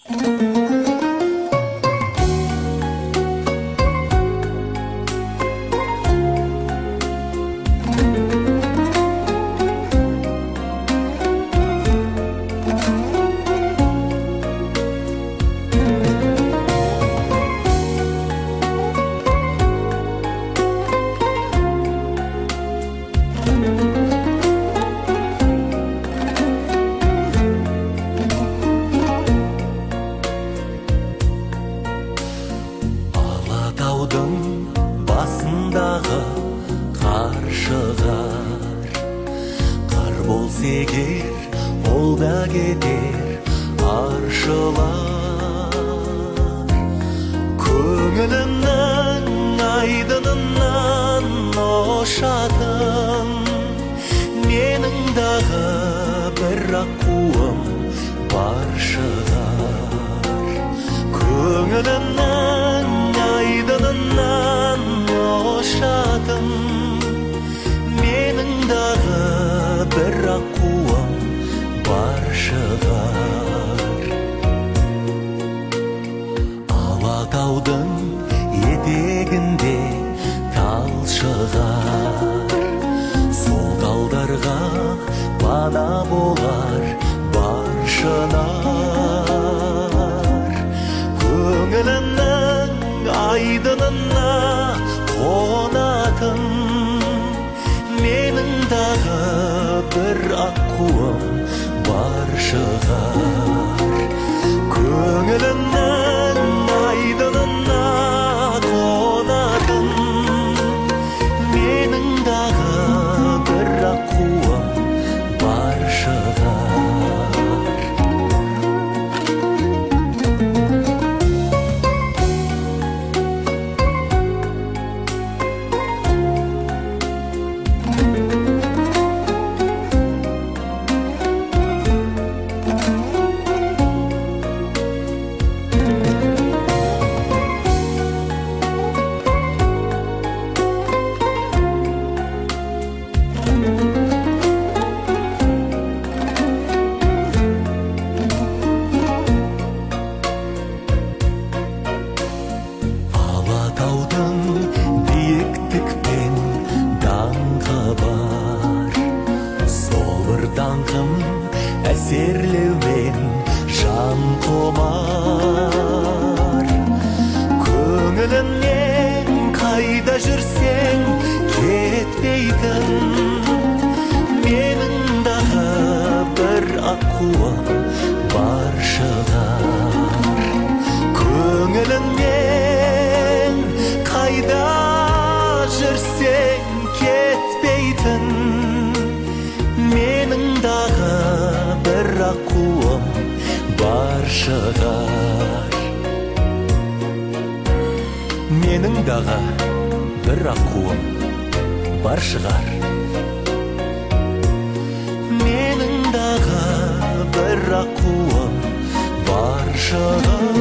Алатаудың басындағы қар шығар, қар болса егер ол да кетер аршылар. Көңілімнің айдынынан ошатын менің дағы бір аққуым бар шығар. Көңілімнің айдынынан ошатын менің дағы бір аққуым бар шығар. Алатаудың етегінде тал шығар, сол талдарға пана болар бар шынар. Көңілімнің айдынына қонатын менің дағы бір аққуым бар шығар. Көңілімнің айдынына қонатын менің дағы бір аққуым бар шығар. Алатаудың биіктікпен даңқы бар, сол бір даңқым әсерлеумен жан құмар. Көңілімнен қайда жүрсең кетпейтін менің дағы бір аққуым бар шығар. Көңілімнен қайда жүрсең кетпейтін менің дағы бір аққуым бар шығар. Менің дағы бір аққуым бар шығар. Менің дағы бір аққуым бар шығар.